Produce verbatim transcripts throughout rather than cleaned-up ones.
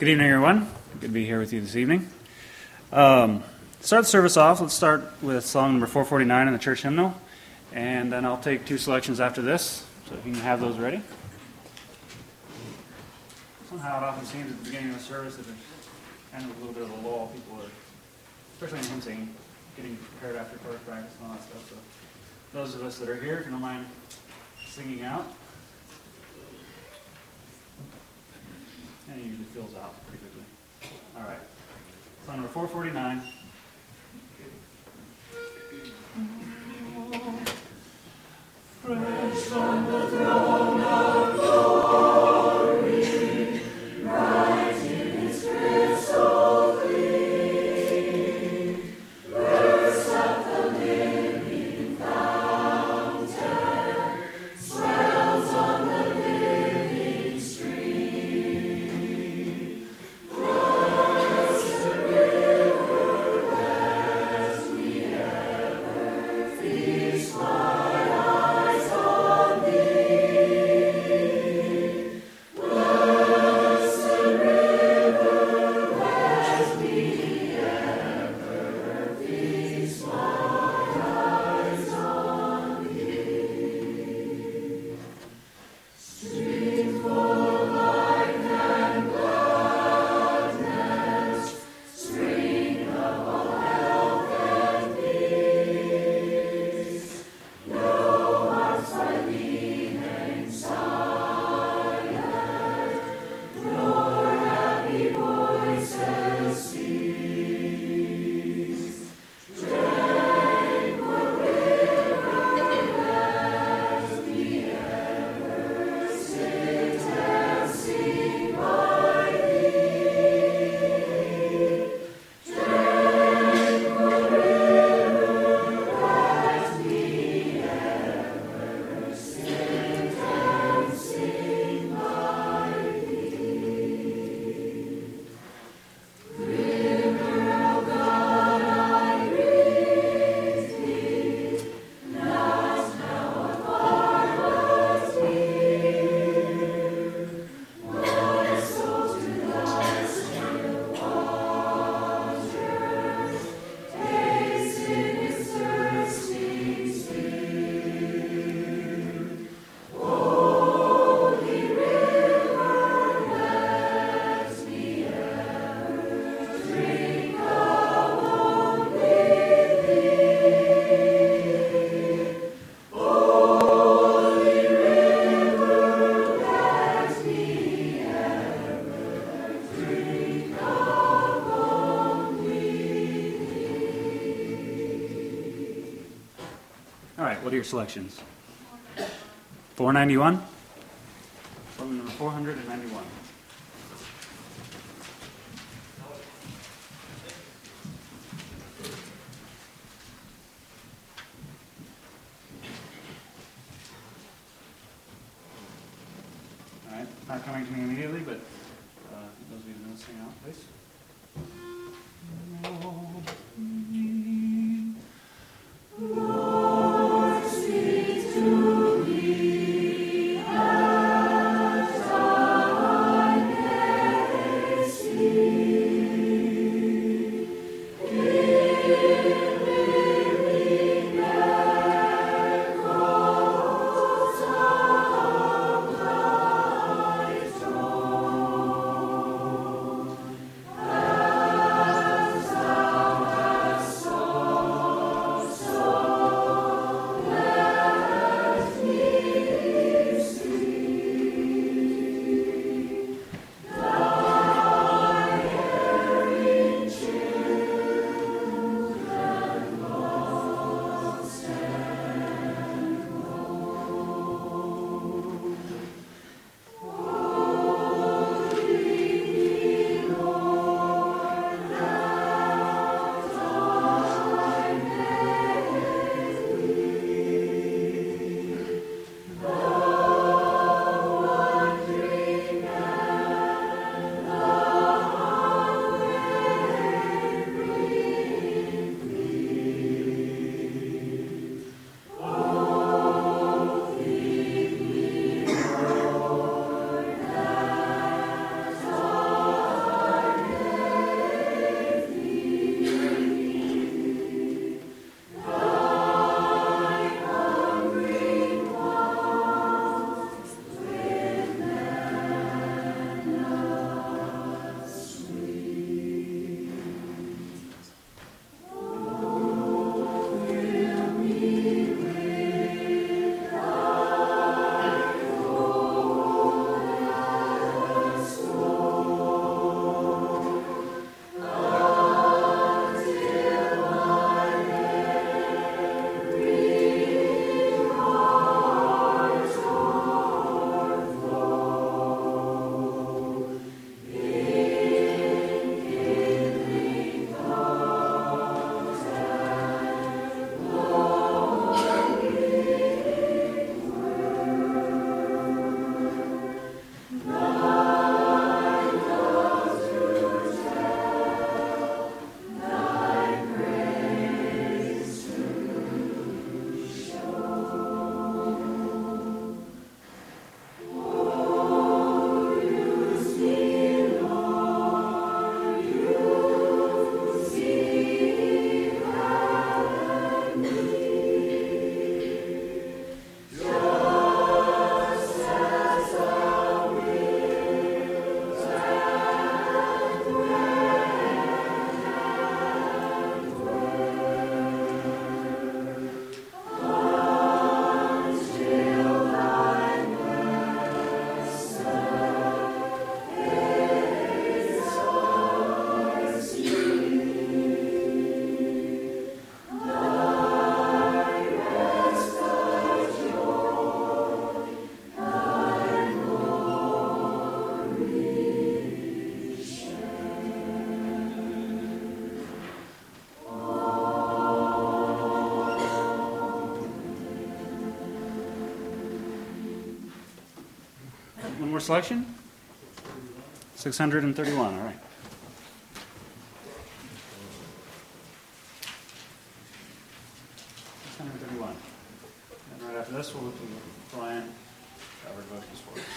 Good evening, everyone. Good to be here with you this evening. Um, start the service off. Let's start with song number four forty-nine in the church hymnal, and then I'll take two selections after this, so if you can have those ready. Somehow it often seems at the beginning of the service that there's kind of a little bit of a lull. People are, especially in hymn singing, getting prepared after chorus practice and all that stuff. So those of us that are here, if you don't mind singing out. And it usually fills out pretty quickly. All right. Song number four forty-nine. Fresh on the throne of glory, bright in His crystal gleam, bursts up the living fountain, swells on the living stream. Blessed river, as we ever feast my eyes on Thee. Blessed river, as we ever feast my eyes on Thee. Stream full of life and gladness, spring of all health and peace. No hearts by Thee hang silent, nor happy voices cease. Tranquil river, as we ever sit and sing by Thee. Tranquil river, as we ever sit and sing by Thee. River of God, I greet Thee, not now afar but near. My soul to Thy still waters, tastes in its thirsting sphere. Holy river, let me ever drink alone with Thee. Holy river, let me ever drink alone with Thee. All right, what are your selections? four ninety-one? Song number four ninety-one. All right, not coming to me immediately, but uh, those of you who know, sing out, please. Lord, speak to me as I may speak. Give living echoes of Thy throne. selection? six hundred thirty-one, all right. six hundred thirty-one. And right after this, we'll look to Brian covered vocals for us.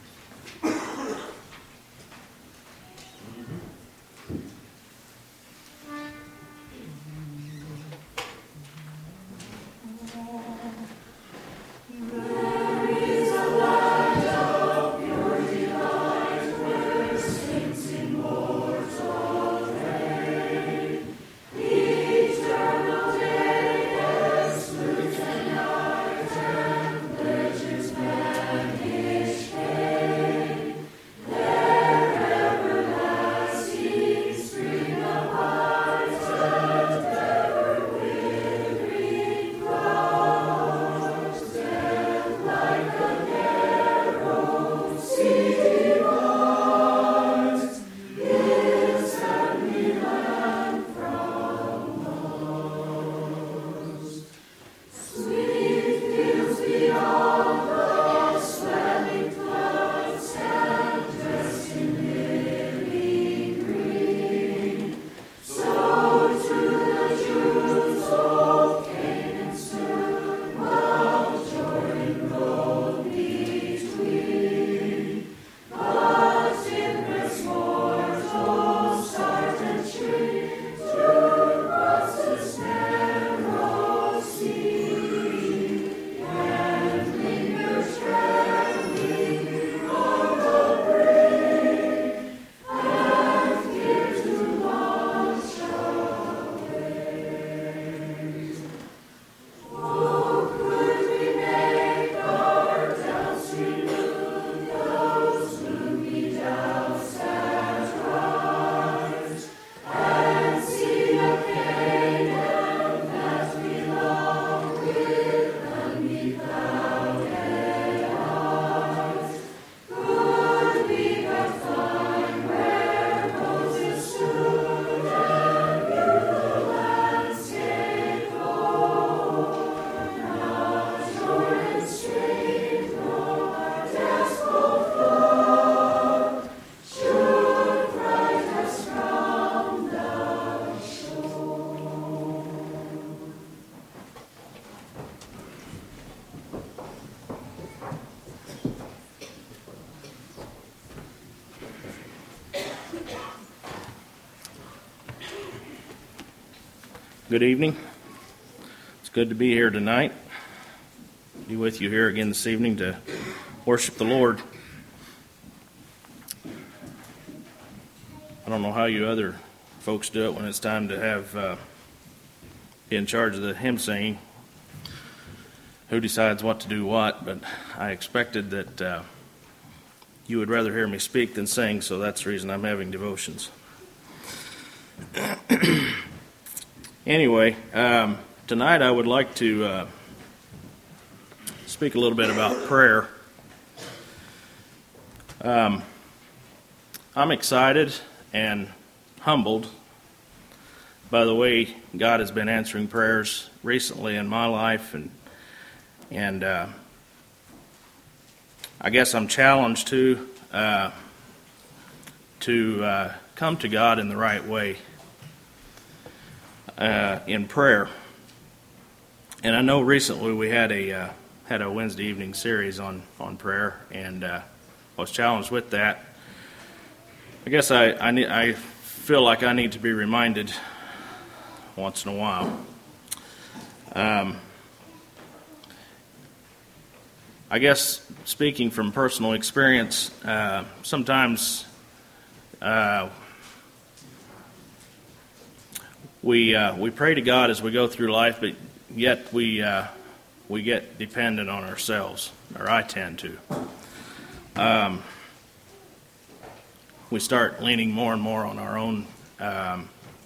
Good evening. It's good to be here tonight. Be with you here again this evening to worship the Lord. I don't know how you other folks do it when it's time to have uh, be in charge of the hymn singing. Who decides what to do what? But I expected that uh, you would rather hear me speak than sing, so that's the reason I'm having devotions. Anyway, um, tonight I would like to uh, speak a little bit about prayer. Um, I'm excited and humbled by the way God has been answering prayers recently in my life, and and uh, I guess I'm challenged to uh, to uh, come to God in the right way. Uh, in prayer, and I know recently we had a uh, had a Wednesday evening series on, on prayer, and uh, I was challenged with that. I guess I I, need, I feel like I need to be reminded once in a while. Um, I guess speaking from personal experience, uh, sometimes. Uh, We uh, we pray to God as we go through life, but yet we uh, we get dependent on ourselves, or I tend to. Um, we start leaning more and more on our own um,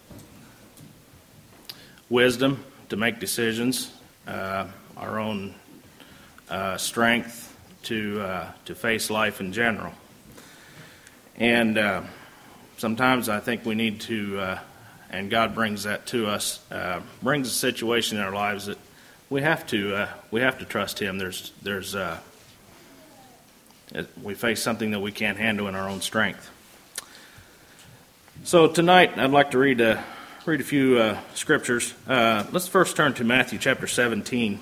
wisdom to make decisions, uh, our own uh, strength to uh, to face life in general, and uh, sometimes I think we need to. Uh, And God brings that to us, uh, brings a situation in our lives that we have to uh, we have to trust Him. There's there's uh, we face something that we can't handle in our own strength. So tonight, I'd like to read a, read a few uh, scriptures. Uh, let's first turn to Matthew chapter seventeen.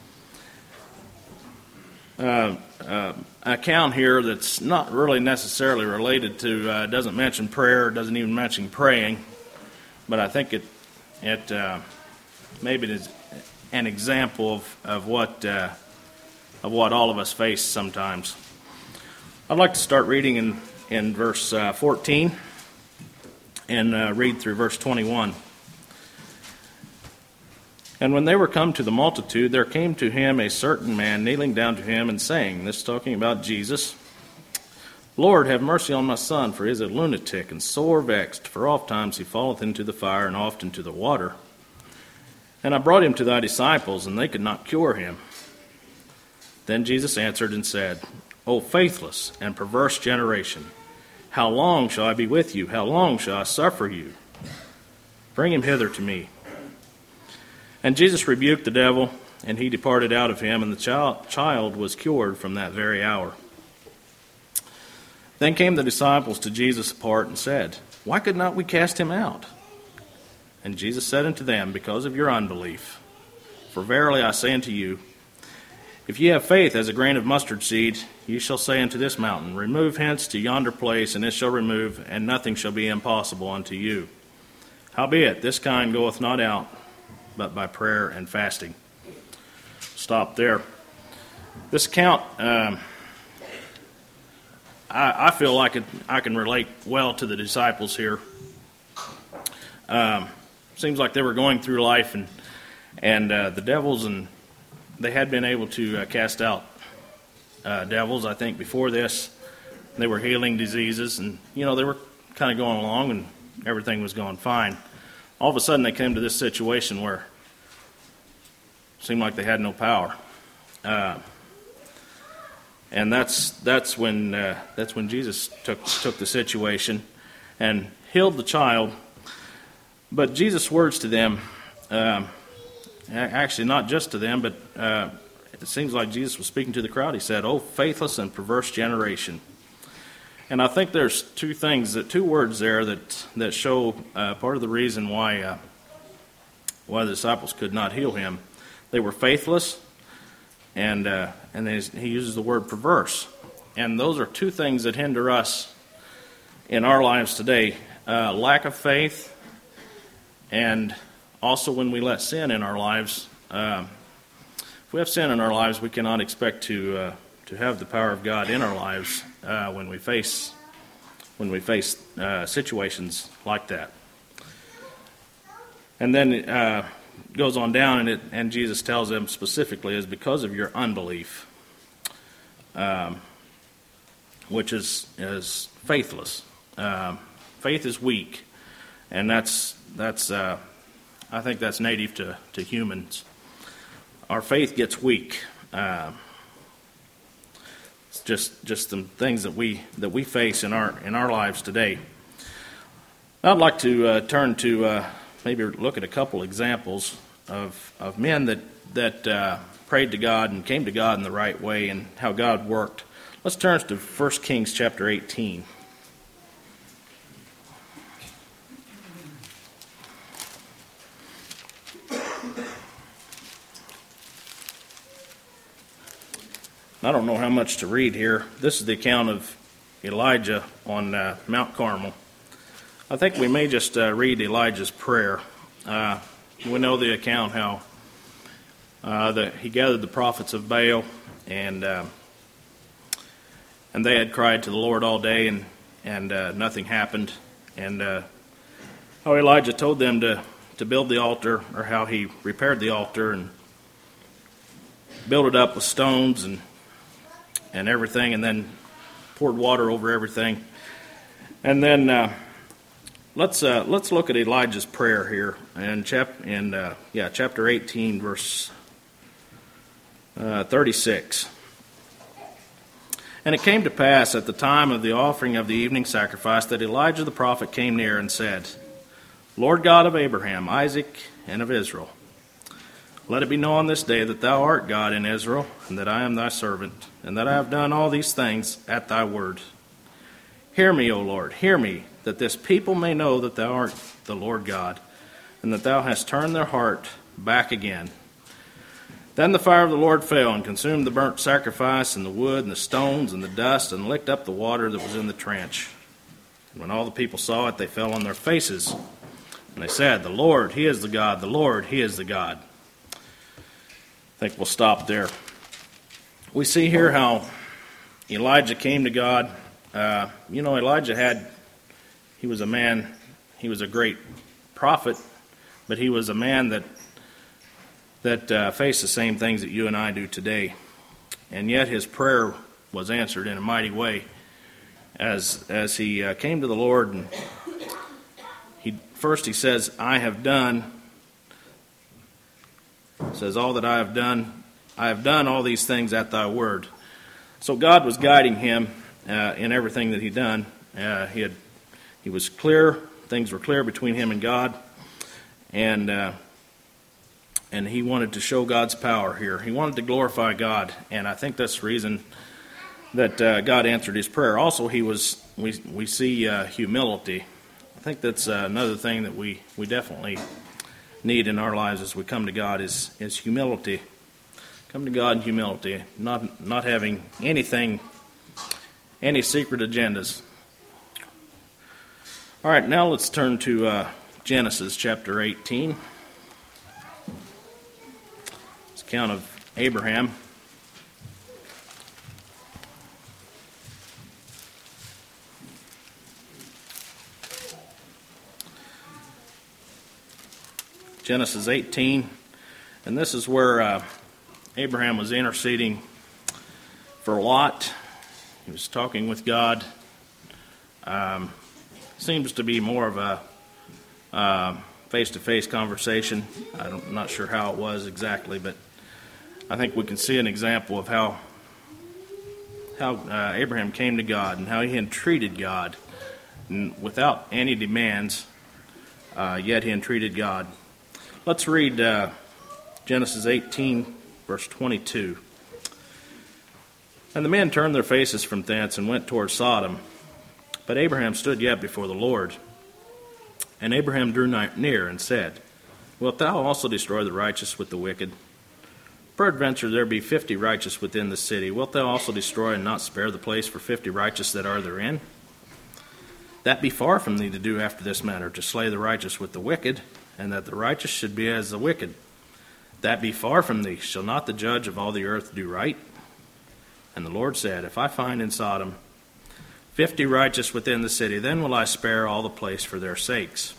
Uh, uh, an account here that's not really necessarily related to, uh, doesn't mention prayer, doesn't even mention praying, but I think it it uh, maybe it is an example of of what uh, of what all of us face sometimes. I'd like to start reading in in verse uh, fourteen. And uh, read through verse twenty-one. And when they were come to the multitude, there came to him a certain man kneeling down to him and saying, this is talking about Jesus, Lord, have mercy on my son, for he is a lunatic and sore vexed, for oft times he falleth into the fire and oft into the water. And I brought him to thy disciples, and they could not cure him. Then Jesus answered and said, O faithless and perverse generation, how long shall I be with you? How long shall I suffer you? Bring him hither to me. And Jesus rebuked the devil, and he departed out of him, and the child, child was cured from that very hour. Then came the disciples to Jesus apart and said, Why could not we cast him out? And Jesus said unto them, Because of your unbelief. For verily I say unto you, if ye have faith as a grain of mustard seed, ye shall say unto this mountain, Remove hence to yonder place, and it shall remove, and nothing shall be impossible unto you. Howbeit, this kind goeth not out, but by prayer and fasting. Stop there. This account, um, I, I feel like it, I can relate well to the disciples here. Um, seems like they were going through life, and and uh, the devils and They had been able to uh, cast out uh, devils, I think, before this. They were healing diseases, and, you know, they were kind of going along, and everything was going fine. All of a sudden, they came to this situation where it seemed like they had no power. Uh, and that's that's when uh, that's when Jesus took took the situation and healed the child. But Jesus' words to them, um, actually not just to them, but uh, it seems like Jesus was speaking to the crowd. He said, "Oh, faithless and perverse generation." And I think there's two things, that two words there that that show uh, part of the reason why uh, why the disciples could not heal him. They were faithless, and uh, and he uses the word perverse. And those are two things that hinder us in our lives today: uh, lack of faith, and also when we let sin in our lives. Uh, if we have sin in our lives, we cannot expect to uh, to have the power of God in our lives uh, when we face when we face uh, situations like that. And then it uh, goes on down, and it and Jesus tells them specifically is because of your unbelief, um, which is is faithless. Um, faith is weak, and that's that's uh, I think that's native to, to humans. Our faith gets weak. Uh, it's just just some things that we that we face in our in our lives today. I'd like to uh, turn to uh, maybe look at a couple examples of of men that that uh, prayed to God and came to God in the right way, and how God worked. Let's turn to First Kings chapter eighteen. I don't know how much to read here. This is the account of Elijah on uh, Mount Carmel. I think we may just uh, read Elijah's prayer. Uh, we know the account how uh, the, he gathered the prophets of Baal, and uh, and they had cried to the Lord all day, and and uh, nothing happened. And uh, how Elijah told them to to build the altar, or how he repaired the altar and built it up with stones and. and everything, and then poured water over everything. And then uh, let's uh, let's look at Elijah's prayer here in chap in uh, yeah chapter eighteen, verse uh, thirty-six. And it came to pass at the time of the offering of the evening sacrifice that Elijah the prophet came near and said, Lord God of Abraham, Isaac, and of Israel, Let it be known this day that thou art God in Israel, and that I am thy servant, and that I have done all these things at thy word. Hear me, O Lord, hear me, that this people may know that thou art the Lord God, and that thou hast turned their heart back again. Then the fire of the Lord fell and consumed the burnt sacrifice and the wood and the stones and the dust and licked up the water that was in the trench. And when all the people saw it, they fell on their faces. And they said, The Lord, He is the God. The Lord, He is the God. I think we'll stop there. We see here how Elijah came to God. Uh, you know, Elijah had, he was a man, he was a great prophet, but he was a man that that uh, faced the same things that you and I do today. And yet his prayer was answered in a mighty way as as he uh, came to the Lord. And he first he says, I have done, says, all that I have done, I have done all these things at thy word. So God was guiding him uh, in everything that he'd done. Uh, he had, he was clear, things were clear between him and God. And uh, And he wanted to show God's power here. He wanted to glorify God, and I think that's the reason that uh, God answered his prayer. Also, he was we we see uh, humility. I think that's uh, another thing that we, we definitely need in our lives as we come to God is is humility. Come to God in humility, not not having anything, any secret agendas. All right, now let's turn to uh, Genesis chapter eighteen. Account of Abraham. Genesis eighteen, and this is where uh, Abraham was interceding for Lot. He was talking with God. Um, seems to be more of a uh, face-to-face conversation. I don't, I'm not sure how it was exactly, but I think we can see an example of how how uh, Abraham came to God and how he entreated God and without any demands, uh, yet he entreated God. Let's read uh, Genesis eighteen, verse twenty-two. And the men turned their faces from thence and went toward Sodom. But Abraham stood yet before the Lord. And Abraham drew near and said, Wilt thou also destroy the righteous with the wicked? Peradventure there be fifty righteous within the city. Wilt thou also destroy and not spare the place for fifty righteous that are therein? That be far from thee to do after this manner, to slay the righteous with the wicked, and that the righteous should be as the wicked. That be far from thee. Shall not the judge of all the earth do right? And the Lord said, If I find in Sodom fifty righteous within the city, then will I spare all the place for their sakes.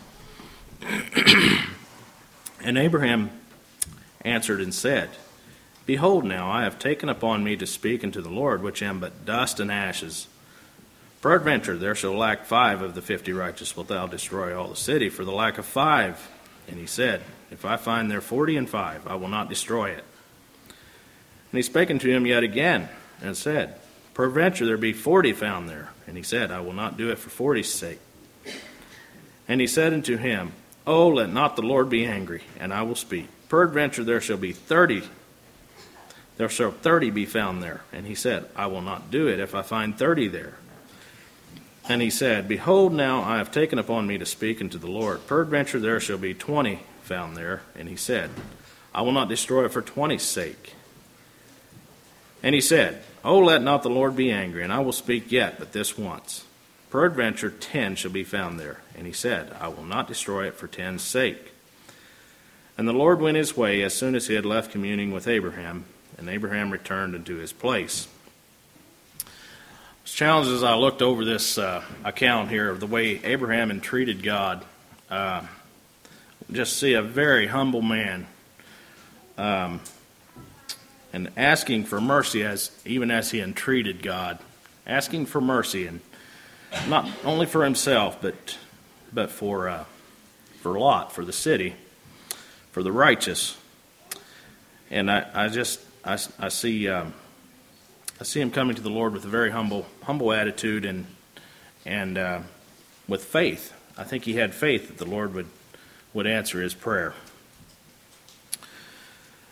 And Abraham answered and said, Behold now, I have taken upon me to speak unto the Lord, which am but dust and ashes. Peradventure there shall lack five of the fifty righteous. Wilt thou destroy all the city for the lack of five? And he said, If I find there forty and five, I will not destroy it. And he spake unto him yet again, and said, Peradventure there be forty found there. And he said, I will not do it for forty's sake. And he said unto him, Oh, let not the Lord be angry, and I will speak. Peradventure there shall be thirty. There shall thirty be found there. And he said, I will not do it if I find thirty there. And he said, Behold, now I have taken upon me to speak unto the Lord. Peradventure there shall be twenty found there. And he said, I will not destroy it for twenty's sake. And he said, Oh, let not the Lord be angry, and I will speak yet but this once. Peradventure ten shall be found there. And he said, I will not destroy it for ten's sake. And the Lord went his way as soon as he had left communing with Abraham, and Abraham returned unto his place. I was challenged as I looked over this uh, account here of the way Abraham entreated God. Uh, just see a very humble man, um, and asking for mercy as even as he entreated God, asking for mercy, and not only for himself, but but for uh, for Lot, for the city, for the righteous. And I, I just I, I see um, I see him coming to the Lord with a very humble humble attitude and and uh, with faith. I think he had faith that the Lord would would answer his prayer.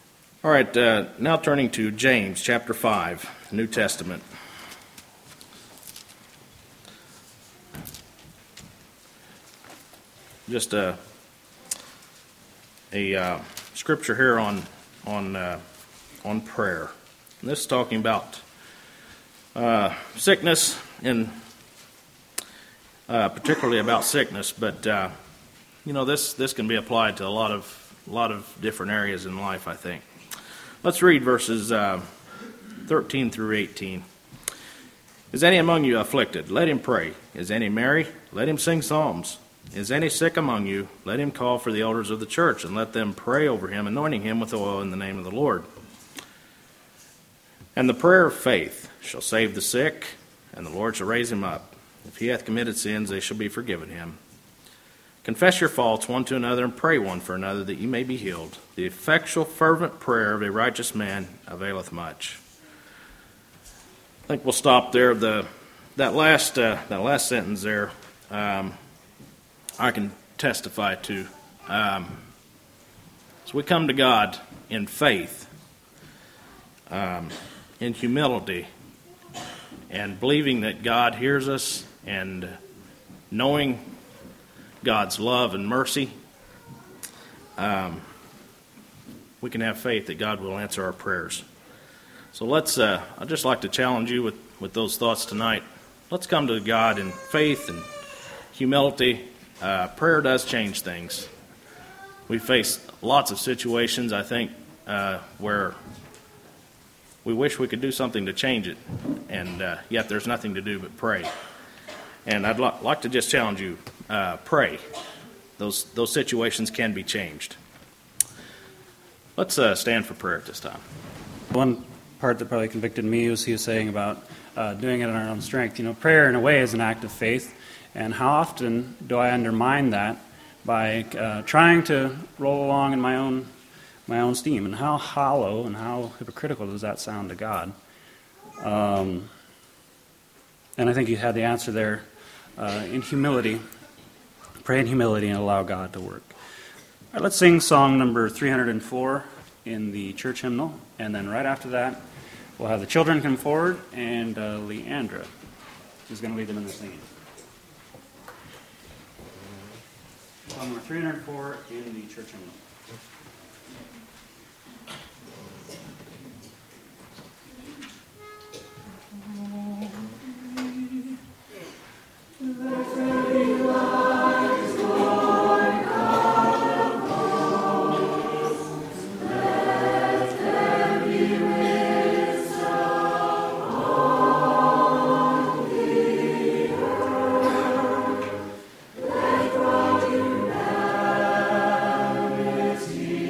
All right, uh, now turning to James chapter five, New Testament. Just a, a uh, scripture here on on uh, on prayer. And this is talking about uh, sickness, and uh, particularly about sickness. But uh, you know, this this can be applied to a lot of a lot of different areas in life, I think. Let's read verses uh, thirteen through eighteen. Is any among you afflicted? Let him pray. Is any merry? Let him sing psalms. Is any sick among you? Let him call for the elders of the church, and let them pray over him, anointing him with oil in the name of the Lord. And the prayer of faith shall save the sick, and the Lord shall raise him up. If he hath committed sins, they shall be forgiven him. Confess your faults one to another, and pray one for another, that ye may be healed. The effectual fervent prayer of a righteous man availeth much. I think we'll stop there. The that last uh, that last sentence there, um, I can testify to. Um, so we come to God in faith, um, in humility, and believing that God hears us, and knowing God's love and mercy. Um, we can have faith that God will answer our prayers. So let's, uh, I'd just like to challenge you with, with those thoughts tonight. Let's come to God in faith and humility. Uh, prayer does change things. We face lots of situations, I think, uh, where we wish we could do something to change it, and uh, yet there's nothing to do but pray. And I'd li- like to just challenge you, uh, pray. Those those situations can be changed. Let's uh, stand for prayer at this time. One part that probably convicted me was he was saying about uh, doing it in our own strength. You know, prayer in a way is an act of faith, and how often do I undermine that by uh, trying to roll along in my own my own steam, and how hollow and how hypocritical does that sound to God? Um, and I think you had the answer there. Uh, in humility, pray in humility and allow God to work. All right, let's sing song number three hundred four in the church hymnal, and then right after that, we'll have the children come forward, and uh, Leandra is going to lead them in the singing. Song number three hundred four in the church hymnal. See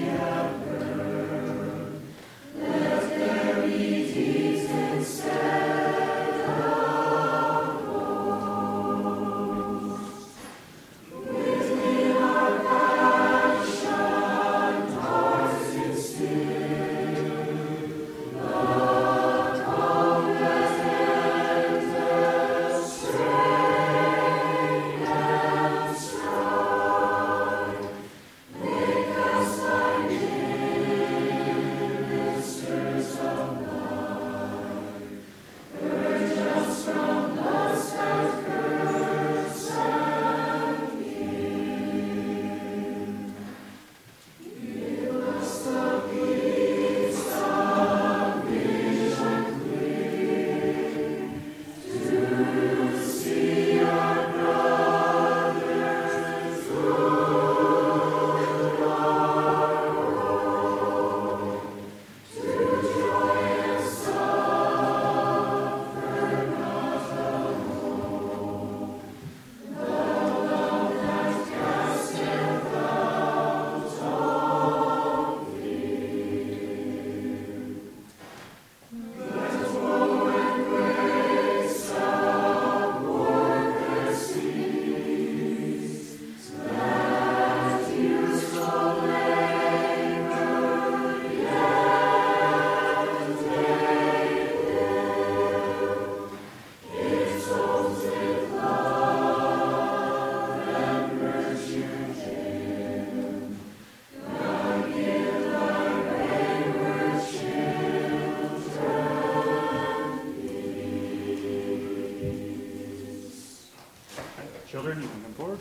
forward.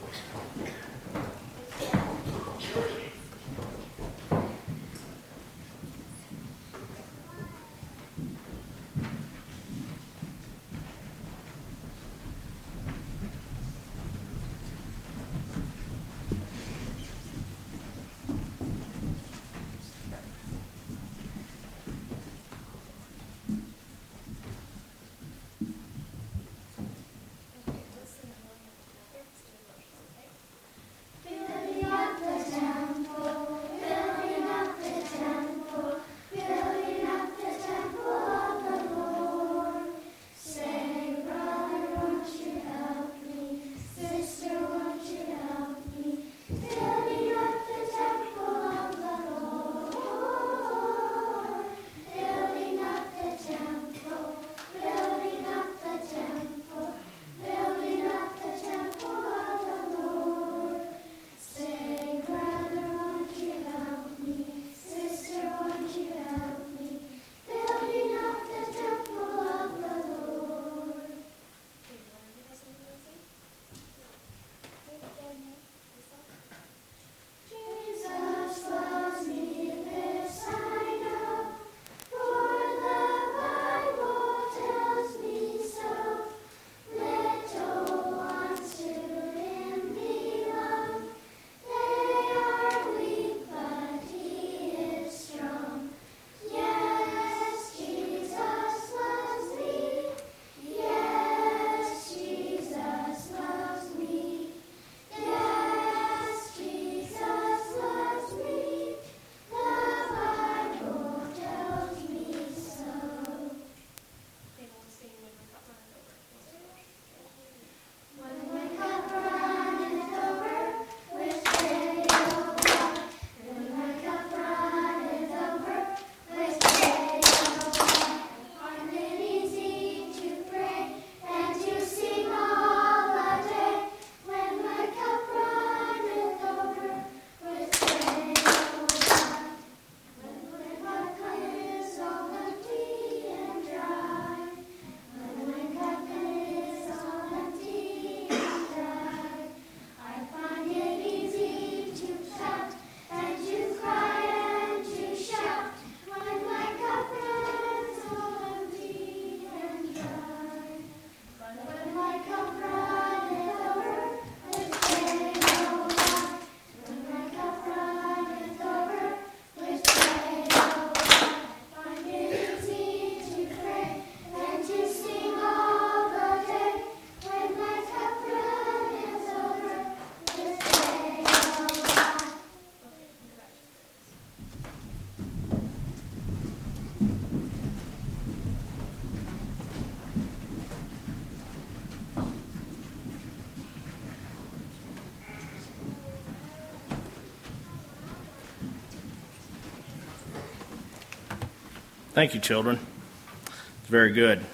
Thank you, children. It's very good.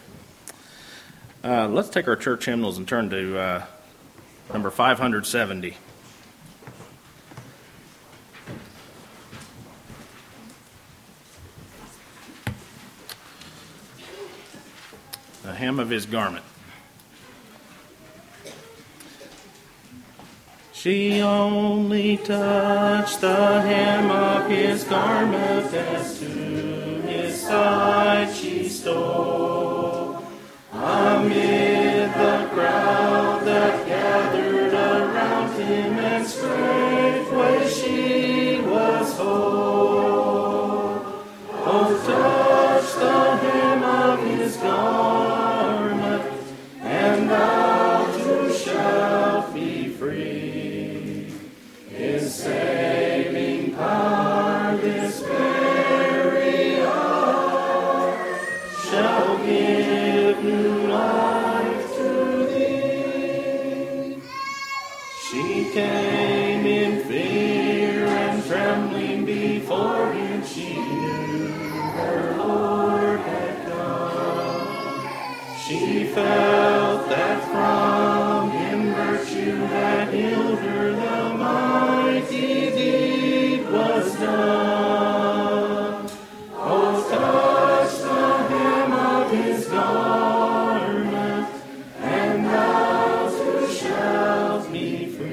Uh, let's take our church hymnals and turn to uh, number five hundred seventy. The hem of his garment. She only touched the hem of his garment, as to his side she stole. Amid the crowd that gathered around him, and straightway she was whole. Oh, touch the hem of his garment, and thou too shalt be free. His saving power this very hour shall give new life to thee. She came in fear and trembling before him. She knew her Lord had come. She felt that from him virtue had healed her. The mighty deed was done. Oh, touch the hem of his garment, and thou too shalt be free.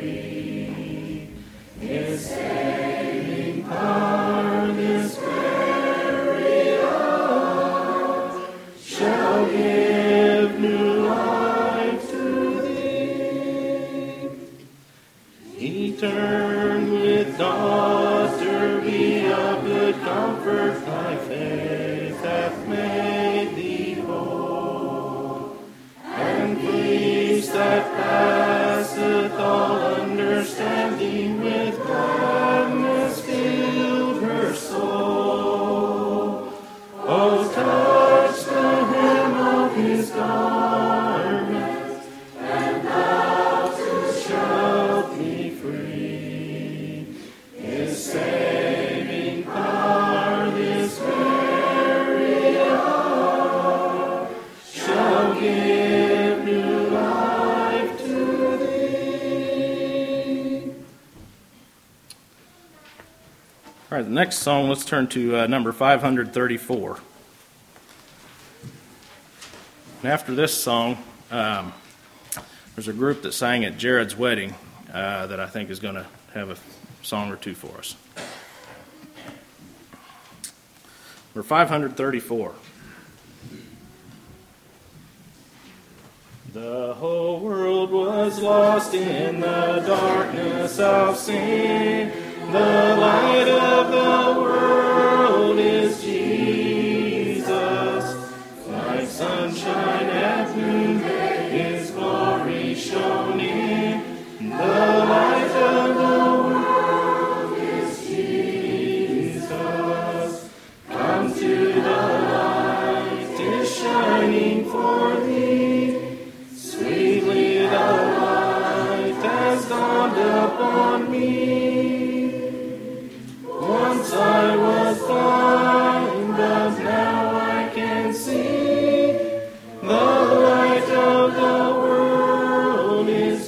He turned with daughter, be of good comfort, thy faith hath made thee whole. And peace that passeth all understanding with gladness filled her soul. Oh, touch the hem of his garment, and thou shalt be free. His saving power this very hour shall give new life to thee. All right, the next song, let's turn to uh, number five hundred thirty-four. And after this song, um, there's a group that sang at Jared's wedding uh, that I think is going to have a song or two for us. Number five hundred thirty-four. The whole world was lost in the darkness of sin. The light of the world is Jesus. Like sunshine at noonday, his glory shone in. The light of the world is Jesus. Come to the light, is shining for thee. Sweetly the light has dawned upon me. Once I was blind, but now I can see. The light of the world is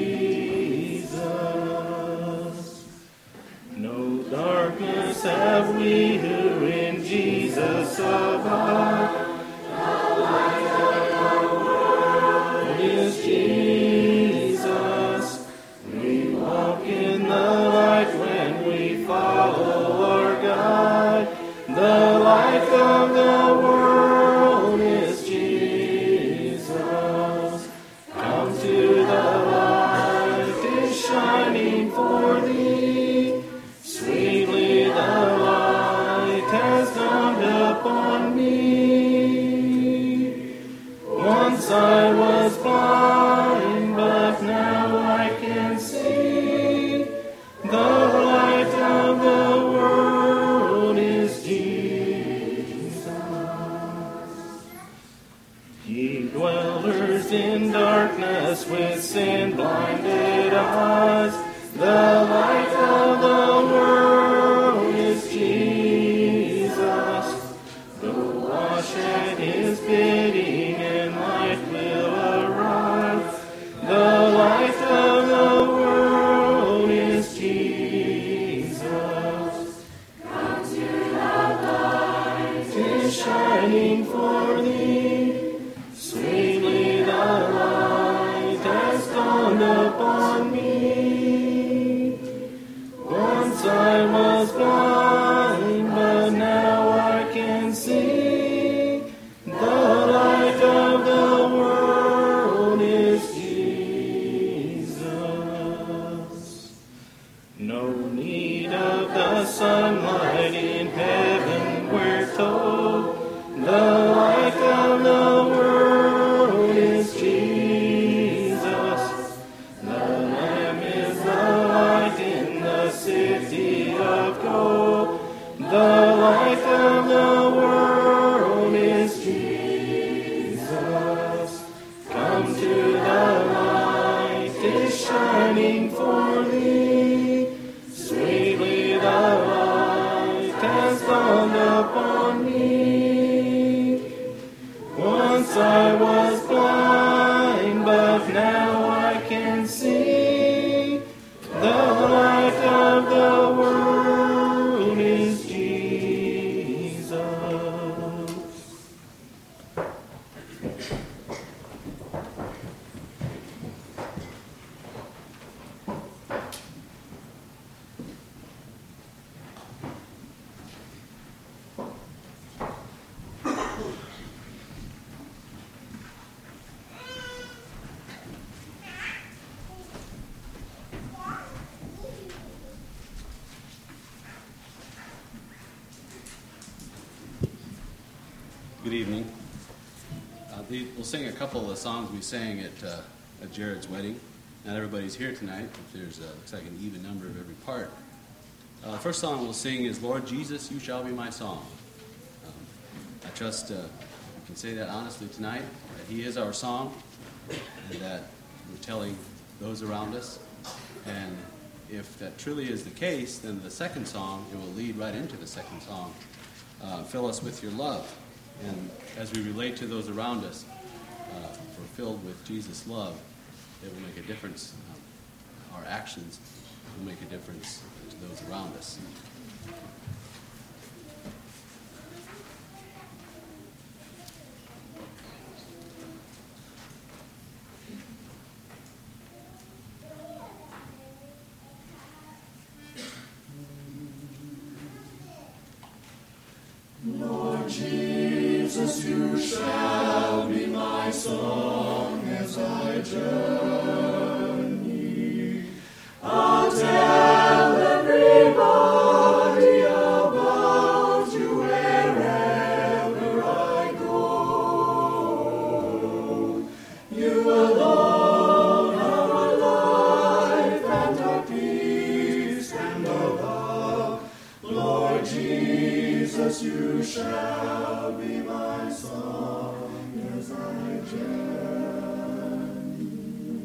Jesus. No darkness have we who in Jesus abide. The light of the world is Jesus. We walk in the light when we follow our guide. The light of the world is Jesus. Come to the light, is shining for thee. Sweetly the light has dawned upon me. Once I was blind, but now I can see. The light of the world is Jesus. Ye dwellers in darkness with sin-blinded eyes, the light of the world is Jesus. Go wash at his bidding and light will arise. The light of the world is Jesus. Come to the light, is shining for thee. Sweetly the light has dawned upon me. Once I was blind, but now I can see. The light of the world is Jesus. No need of the sunlight in heaven, we're told. The light of the world is Jesus. The Lamb is the light in the city of gold. The light of the world is Jesus. Come to the light, is shining for thee. Sweetly the light Good evening. Uh, the, we'll sing a couple of the songs we sang at, uh, at Jared's wedding. Not everybody's here tonight, but there's uh, looks like an even number of every part. Uh, the first song we'll sing is Lord Jesus, You Shall Be My Song. Um, I trust uh, we can say that honestly tonight, that He is our song, and that we're telling those around us. And if that truly is the case, then the second song, it will lead right into the second song. Uh, fill us with your love. And as we relate to those around us, uh, if we're filled with Jesus' love, it will make a difference. Um, our actions will make a difference to those around us. Lord Jesus, you shall be my song as I journey. I'll tell everybody about you wherever I go. You alone are our life and our peace and our love. Lord Jesus, you shall be my song as I journey.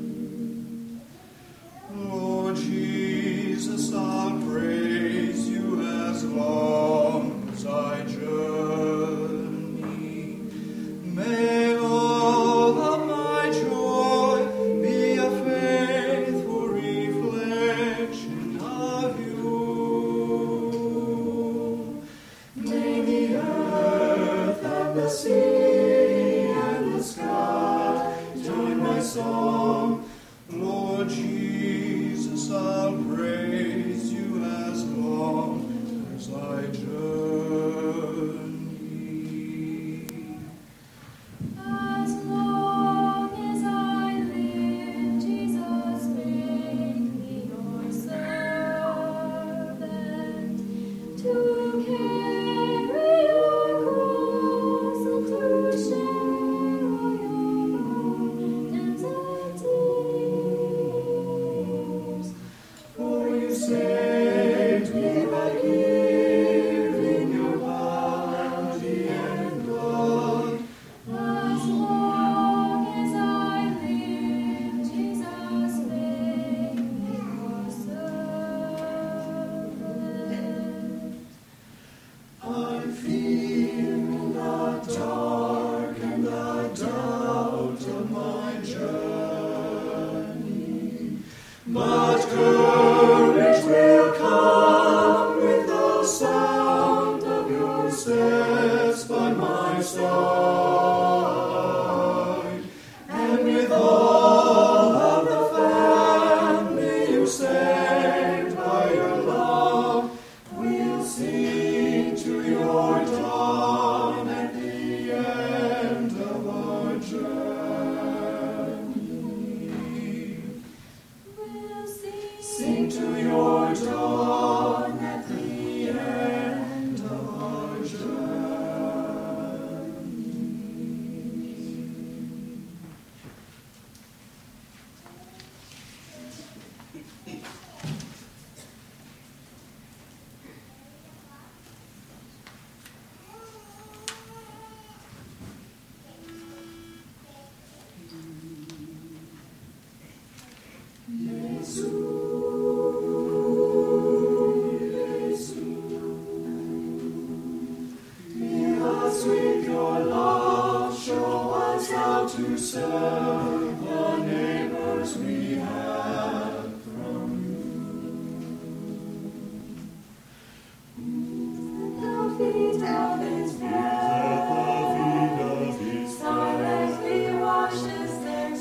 Lord Jesus, I'll praise you as long as I journey. May all of my joy be a faithful reflection of you. May the earth and the sea and the sky join my song. Lord Jesus, I'll praise you as long as I journey. As long as I live, Jesus, make me your servant, to carry your cross and to share all your burdens and tears. For you saved me by giving your body and blood. As long as I live, Jesus, make me your servant. I feel the dark and the doubt of my journey, but courage will come with the sound of your steps by my side, and with all of the family you saved by your love, we'll sing to your dawn at the end of our journey. We'll sing, Sing to your dawn at the end of our journey. Fill us with your love, show us how to serve the neighbors we have from the feet of His hands, silently washes their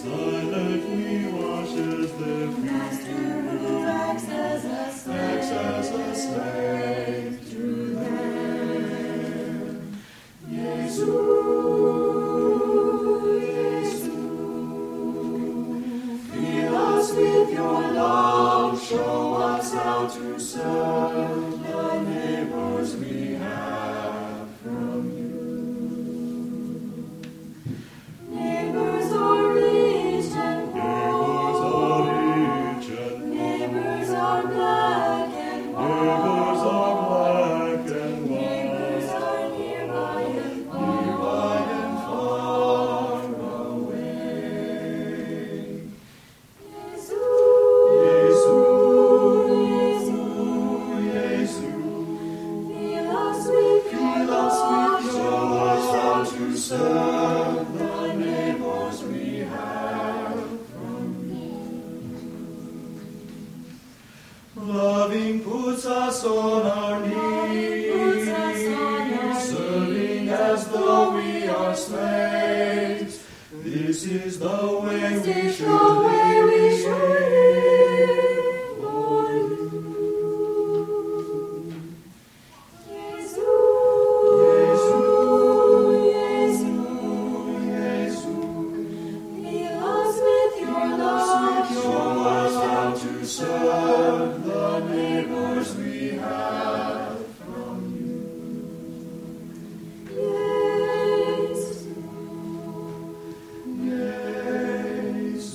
feet. Master who acts as a Acts as a slave. slave to them. Jesus, fill us with your love, show us how to serve the neighbors we have from you. Loving puts us on our knees, serving as though we are slaves. This is the way we should live. Serve the neighbors we have from you. Yes. Yes.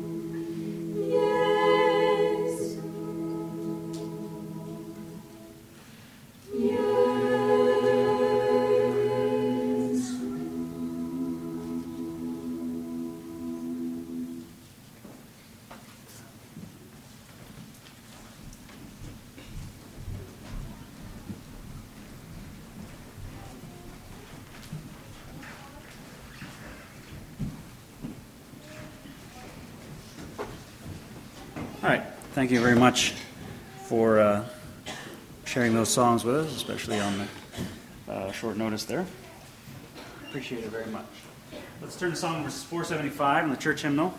Yes. Yes. All right. Thank you very much for uh, sharing those songs with us, especially on the uh, short notice there. Appreciate it very much. Let's turn to song number four seventy-five in the church hymnal.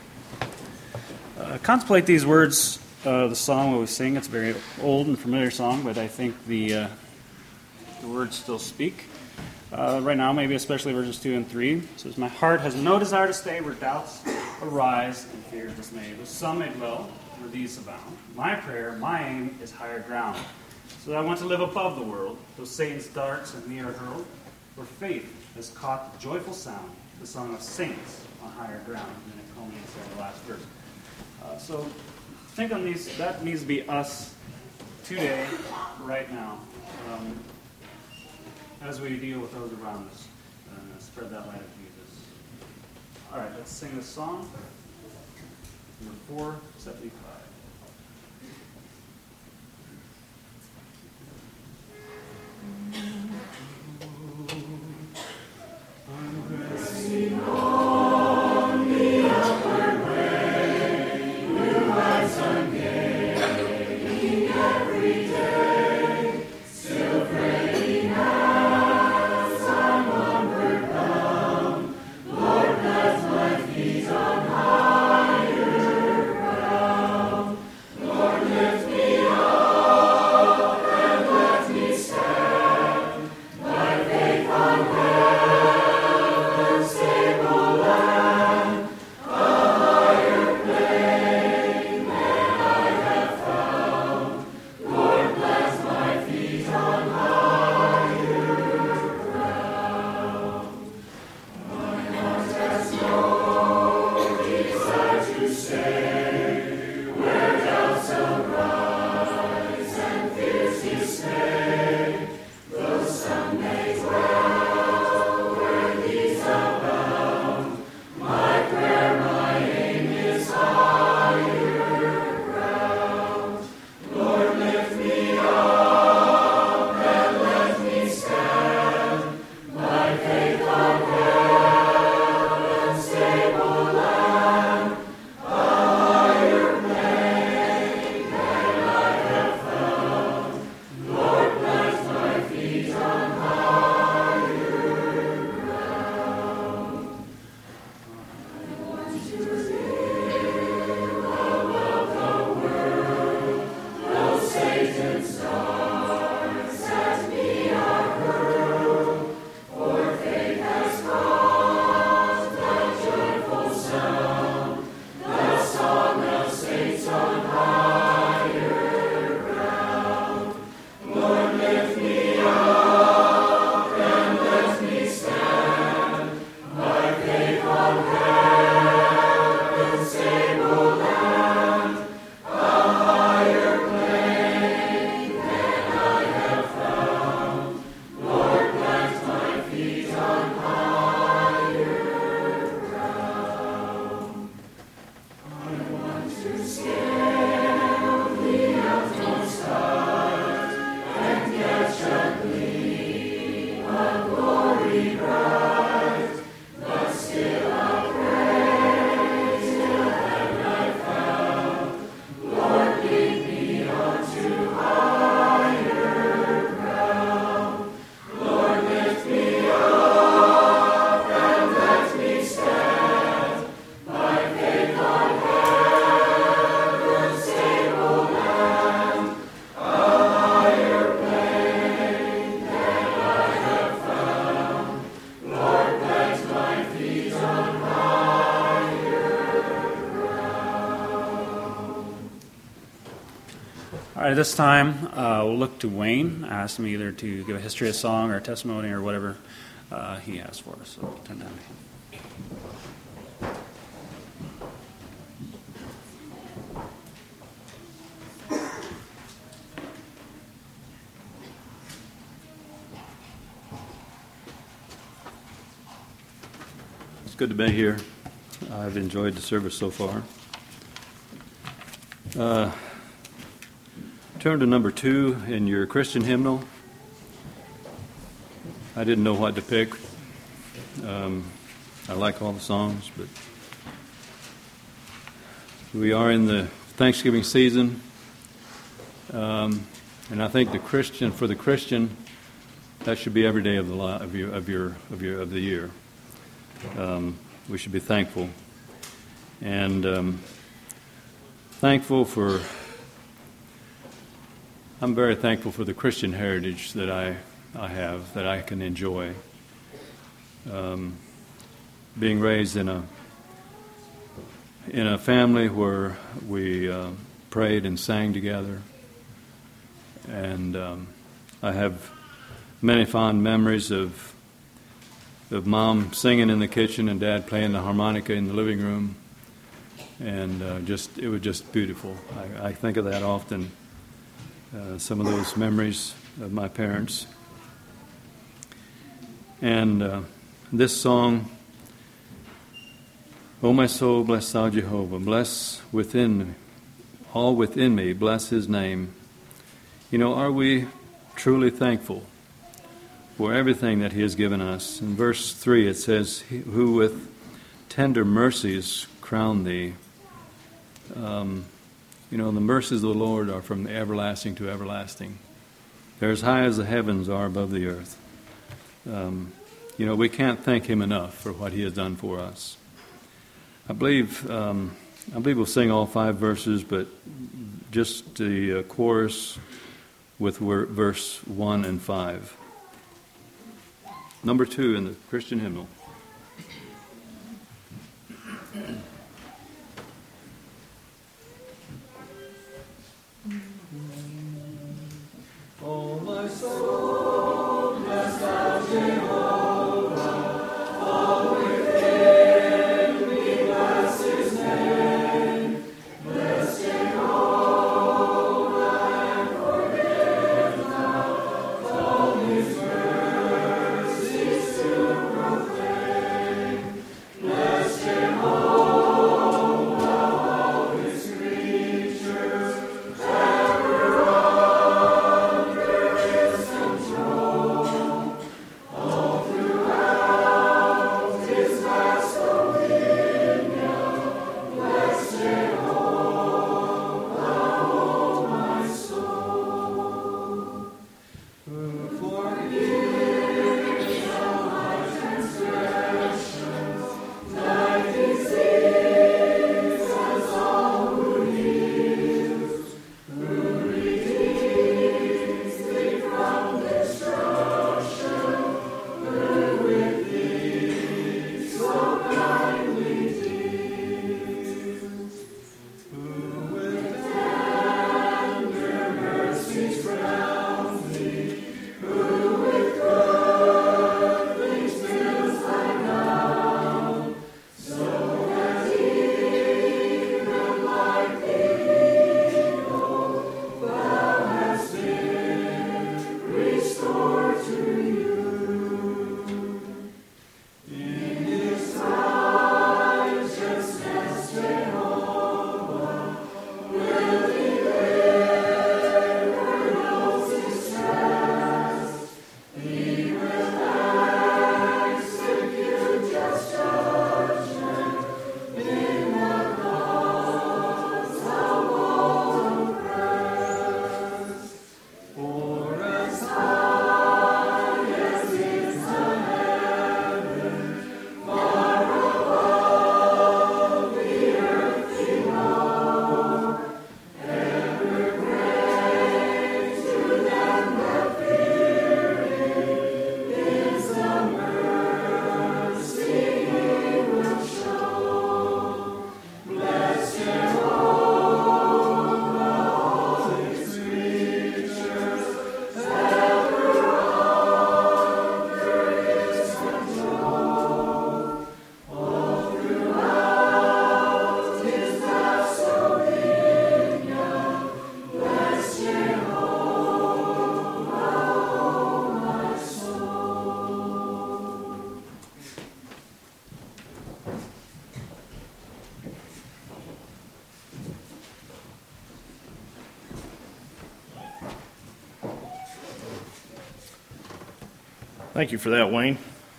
Uh, contemplate these words, uh, the song we sing. It's a very old and familiar song, but I think the, uh, the words still speak. Uh, right now, maybe especially verses two and three. It says, my heart has no desire to stay where doubts arise and fears dismay. Though some may dwell where these abound. My prayer, my aim is higher ground. So I want to live above the world, though Satan's darts at me are hurled. Where faith has caught the joyful sound, the song of saints on higher ground. And then it culminates in the last verse. Uh, so think on these. That needs to be us today, right now. Um, as we deal with those around us and uh, spread that light of Jesus. All right, let's sing this song, number four seventy-five. Bless All right, at this time, uh, we'll look to Wayne. Ask him either to give a history of song or a testimony or whatever uh, he has for us. So turn down. It's good to be here. I've enjoyed the service so far. Uh, turn to number two in your Christian hymnal. I didn't know what to pick. Um, I like all the songs, but we are in the Thanksgiving season, um, and I think the Christian for the Christian that should be every day of the li- of your of your of your of the year. Um, we should be thankful, and um, thankful for. I'm very thankful for the Christian heritage that I I have, that I can enjoy. Um, being raised in a in a family where we uh, prayed and sang together, and um, I have many fond memories of. of Mom singing in the kitchen and Dad playing the harmonica in the living room, and uh, just it was just beautiful. I, I think of that often. Uh, some of those memories of my parents, and uh, this song, "O my soul, bless thou Jehovah, bless within me, all within me, bless His name." You know, are we truly thankful for everything that He has given us? In verse three it says, "Who with tender mercies crown thee." Um, you know, the mercies of the Lord are from everlasting to everlasting. They're as high as the heavens are above the earth. Um, you know, we can't thank Him enough for what He has done for us. I believe um, I believe we'll sing all five verses, but just the uh, chorus with verse one and five. Number two in the Christian hymnal. Oh, my soul, bless thou Jehovah, all within me, bless His name. Bless Jehovah and forget not all His mercies to proclaim. Thank you for that, Wayne.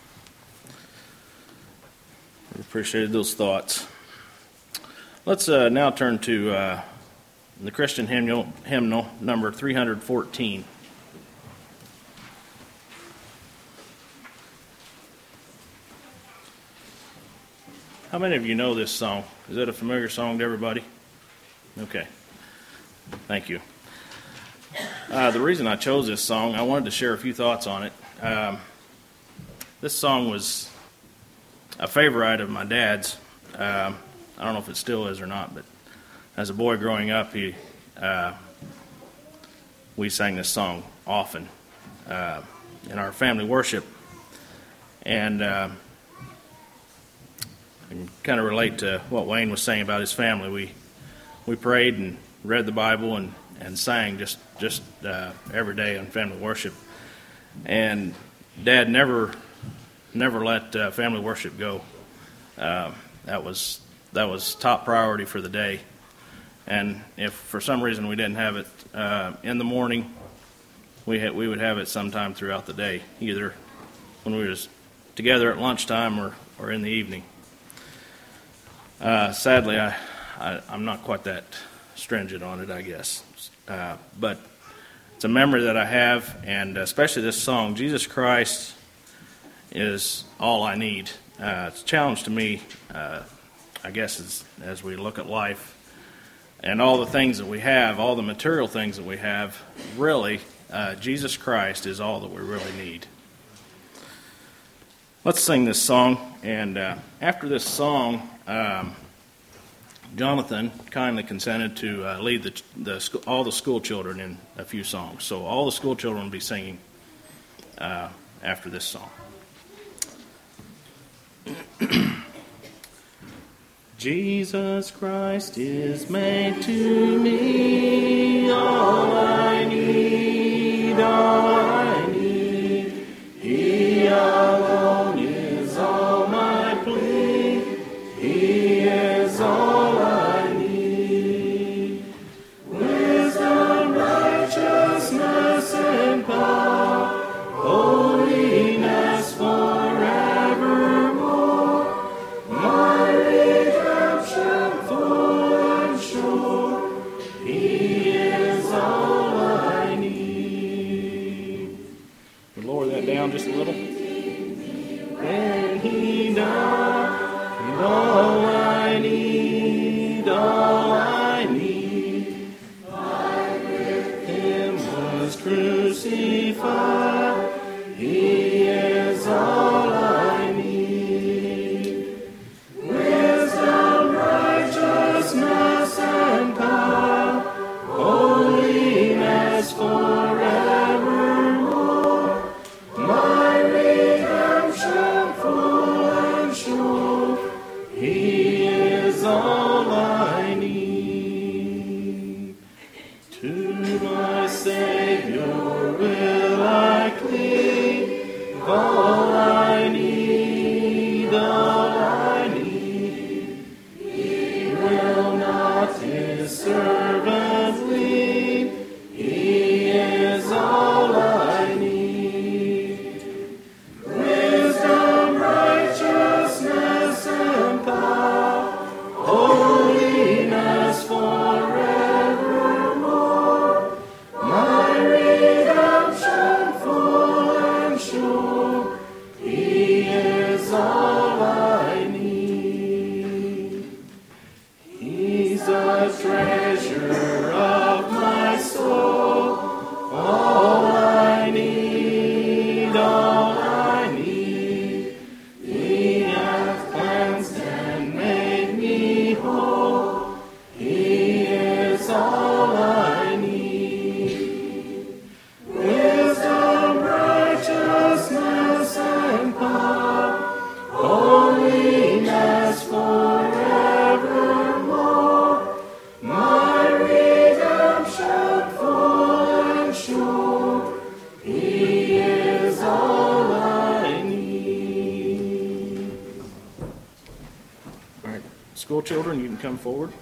I appreciated those thoughts. Let's uh, now turn to uh, the Christian hymnal, hymnal number three hundred fourteen. How many of you know this song? Is that a familiar song to everybody? Okay. Thank you. Uh, the reason I chose this song, I wanted to share a few thoughts on it. Um, this song was a favorite of my dad's. Um, I don't know if it still is or not, but as a boy growing up, he uh, we sang this song often uh, in our family worship. And uh, I can kind of relate to what Wayne was saying about his family. We we prayed and read the Bible and, and sang just, just uh, every day on family worship. And Dad never never let uh, family worship go. Uh, that was that was top priority for the day. And if for some reason we didn't have it uh, in the morning, we had, we would have it sometime throughout the day, either when we was together at lunchtime or, or in the evening. Uh, sadly, I, I I'm not quite that stringent on it, I guess. Uh, but it's a memory that I have, and especially this song, Jesus Christ is all I need. Uh, it's a challenge to me, uh, I guess, as, as we look at life and all the things that we have, all the material things that we have. Really, uh, Jesus Christ is all that we really need. Let's sing this song, and uh, after this song, um, Jonathan kindly consented to uh, lead the, the school, all the school children in a few songs. So all the school children will be singing uh, after this song. Jesus Christ is made to me all I need, all I need. He alone is all my plea. He is all I need. Wisdom, righteousness, and power, holiness forevermore. My redemption full and sure. He is all I need. We'll lower that down just a little. When He died, all I need, all I need. I with Him was crucified. He is all I need. Wisdom, righteousness, and power, holiness forevermore. My redemption full and sure. He is all I need. To my Savior will I cling. All I need, all I need. He will not His servant leave. He is all I need. Wisdom, righteousness, and power, holiness forevermore. My redemption full and sure. He is all I need. He's a treasure of my soul. All I need, all I need. He hath cleansed and made me whole. He is all I need. Wisdom, righteousness, and power, holiness forevermore. My redemption full and sure. He is all I need. All right, school children, you can come forward.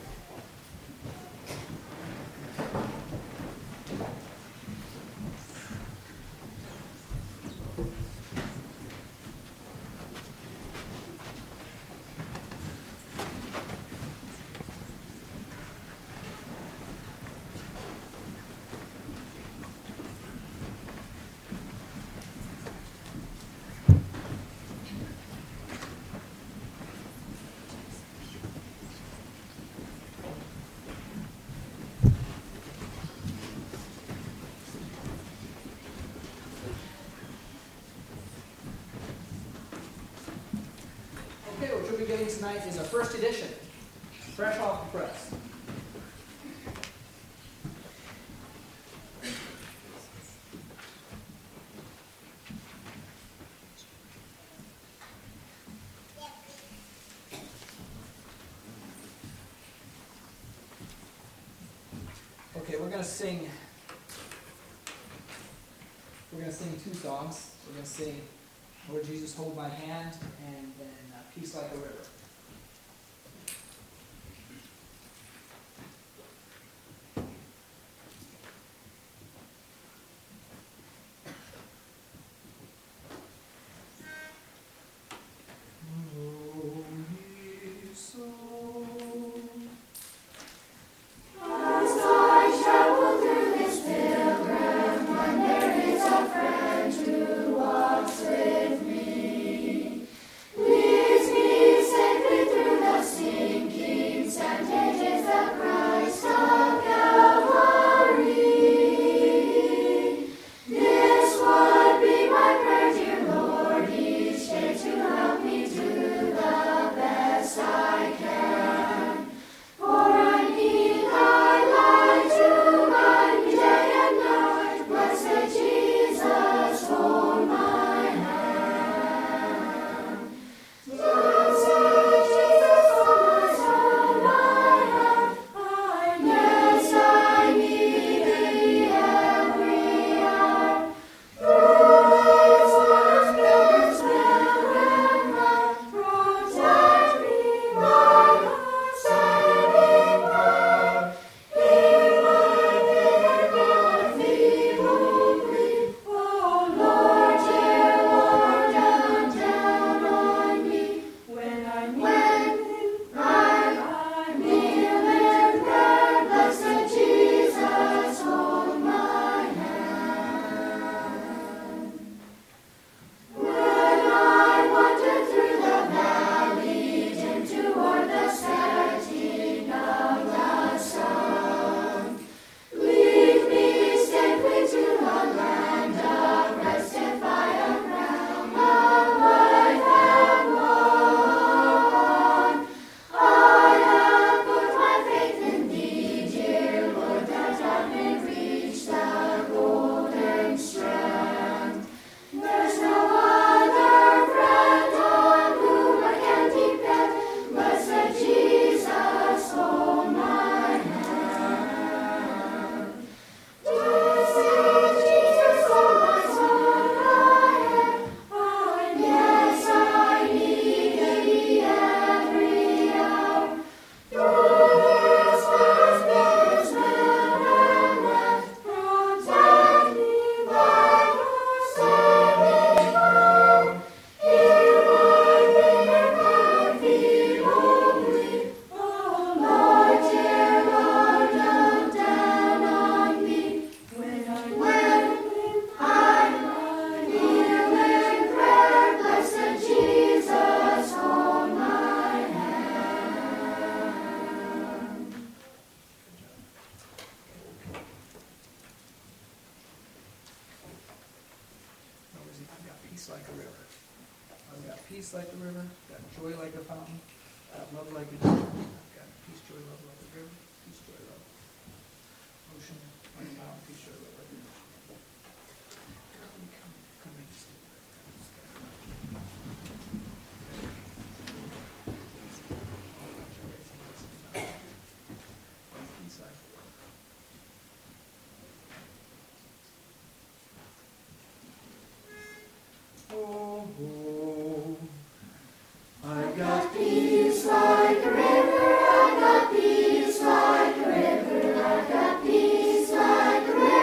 getting tonight is a first edition, fresh off the press. Okay, we're going to sing, we're going to sing two songs. We're going to sing Lord Jesus, Hold My Hand, and then uh, Peace Like a River. Like a river. I've got peace like a river, got joy like a fountain, got love like a river. I've got peace, joy, love like a river, peace, joy, love. Ocean like a fountain, peace, joy, love like a river. Come, come, come and just peace like a river. Oh, oh, I got peace like a river, I got peace like a river, I got peace like a river.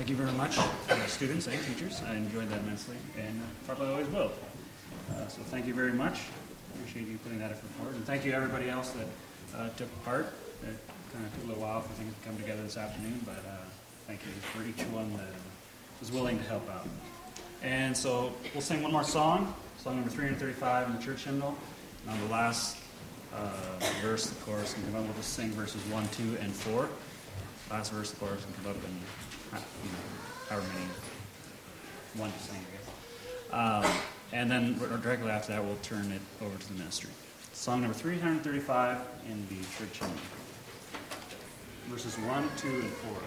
Thank you very much, uh, students and teachers. I enjoyed that immensely, and uh, probably always will. Uh, so thank you very much. Appreciate you putting that effort forward. And thank you everybody else that uh, took part. It kind of took a little while for things to come together this afternoon, but uh, thank you for each one that was willing to help out. And so we'll sing one more song, song number three thirty-five in the church hymnal. And on the last uh, verse, the chorus, and we'll just sing verses one, two, and four. Last verse, the chorus, and come up and uh, you know, however many one to sing, I guess. Um, and then directly after that, we'll turn it over to the ministry. Song number three thirty-five in the church hymn. Verses one, two, and four.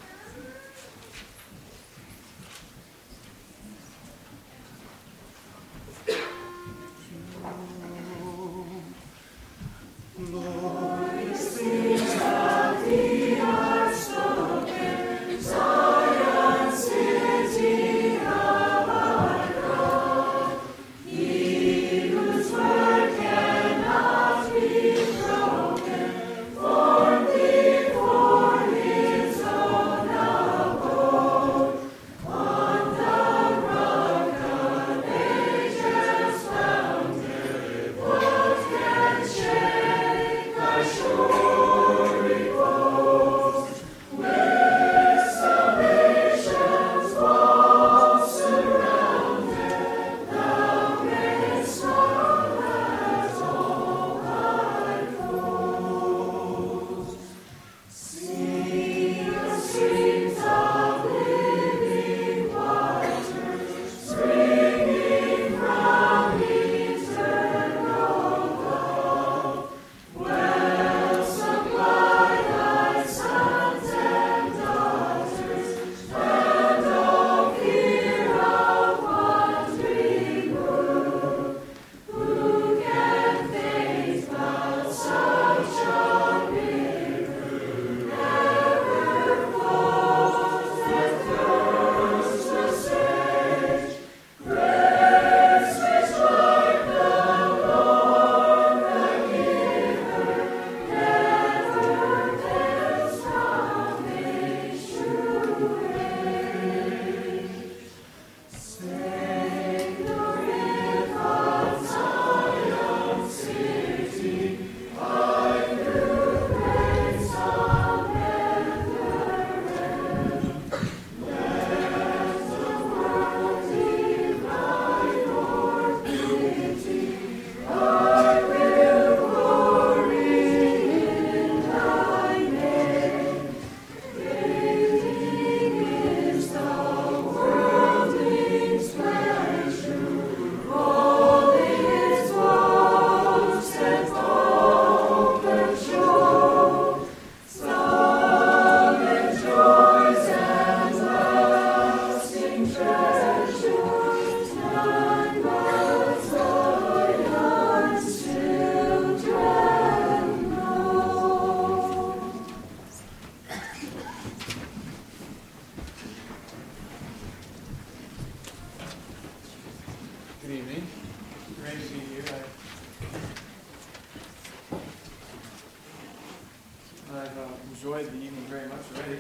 enjoyed the evening very much already,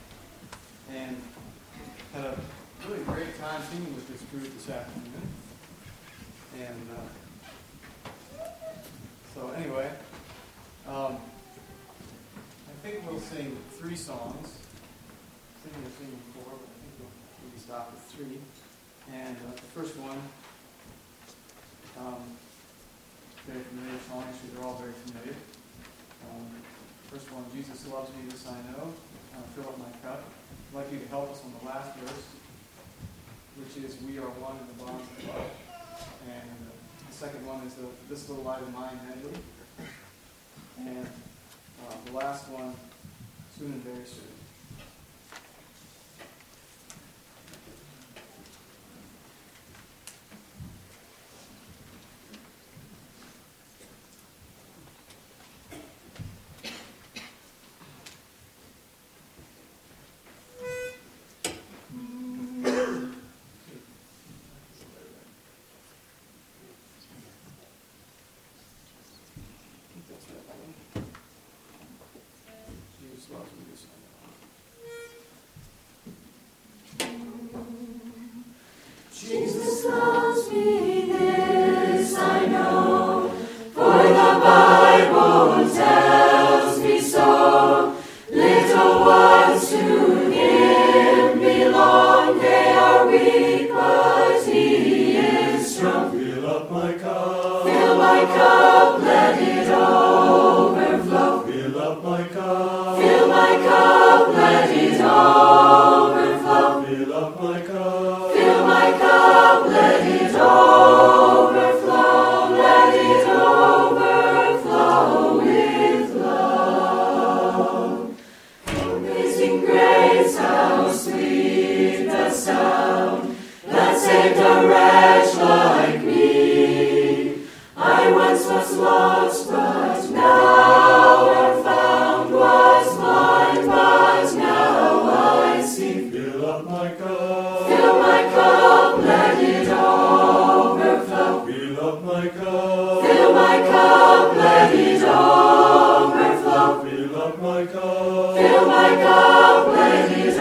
and had a really great time singing with this group this afternoon. And uh, so anyway, um, I think we'll sing three songs. Singing or singing four, but I think we'll maybe stop at three. And uh, the first one, um, very familiar song. Actually, they're all very familiar. Um, first one, Jesus loves me, this I know. Uh, fill up my cup. I'd like you to help us on the last verse, which is we are one in the bonds of love. And uh, the second one is the, this little light of mine, Henry. And uh, the last one, soon and very soon. Jesus loves me, this I know. loves me, this I know, for the Bible tells me so. Little ones to Him belong, they are weak, but He is strong. Fill up my cup, Fill my cup, let it overflow. fill up my cup, Fill my cup, let it overflow. fill up my cup, Fill my cup, let it overflow. Let it overflow with love. Amazing grace, how sweet the sound that saved a wretch like me. I once was lost, but now am found, was blind, but now I see. fill up my cup, Fill my cup, let it overflow. fill up my cup, Fill my cup, let it overflow. fill up my cup, Fill my cup, let it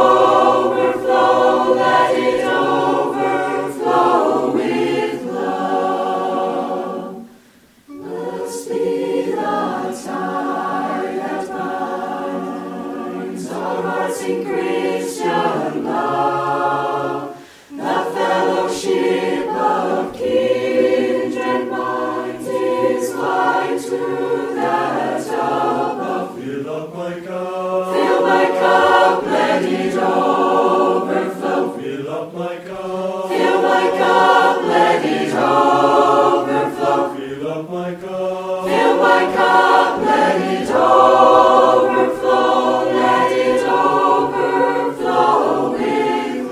overflow. Let it overflow with love. Blessed be the tie that binds our hearts in Christian love, the fellowship of kindred minds is like to that above. fill up my cup, Fill my cup, let it overflow. fill up my cup, Fill my cup, let it overflow. fill up my cup, Fill my cup, let it overflow. Let it overflow with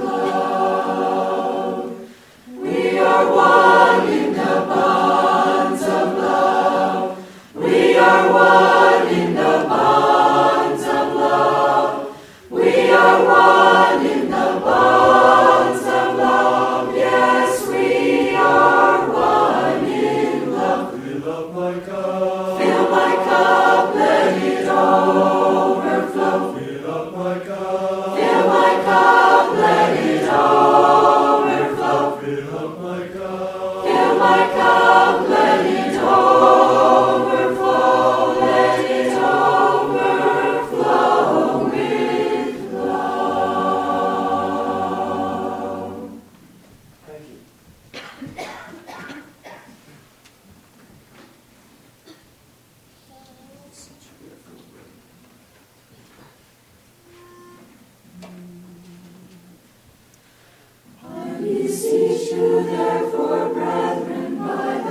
love. We are one in the bonds of love. We are one in the bonds of love. We are one in the bonds of love. Yes, we are one in love. fill up my cup, Fill my cup, let it overflow. fill up my cup, Fill my cup, let it overflow. fill up my cup, Fill my cup, let it overflow. Let it overflow with love. Thank you. I beseech you, therefore, brethren, by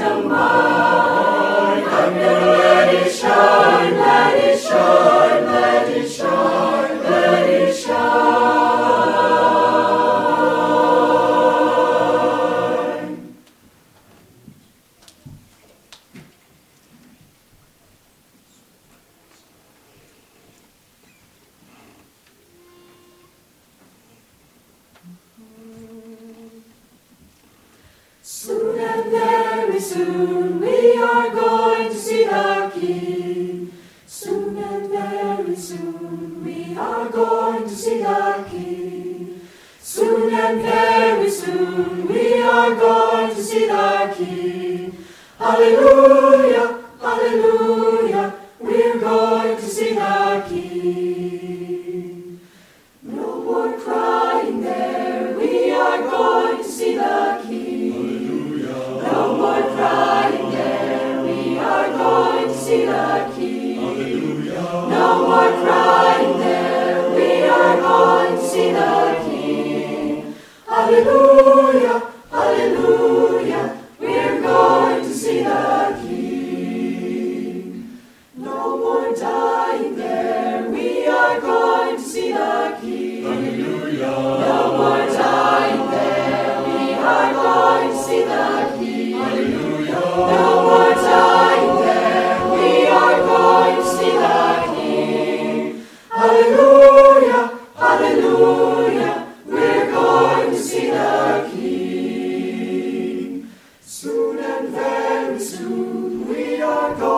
of mine. I'm gonna let it shine, let it shine, let it shine, let it shine. Soon and very soon we are going to see our King. Soon and very soon we are going to see our King. Soon and very soon we are going to see our King. Hallelujah, hallelujah, we're going to see our King. No more crying there, we are going to see the King. No more crying there, we are going to see the King. No more crying there, we are going to see the King. Hallelujah, hallelujah, we're going to see the King. No more dying there, we are going to see the King. No more dying there, we are going to see the King. No more dying there, we are going to see the King. Hallelujah, hallelujah, we're going to see the King. Soon and very soon we are going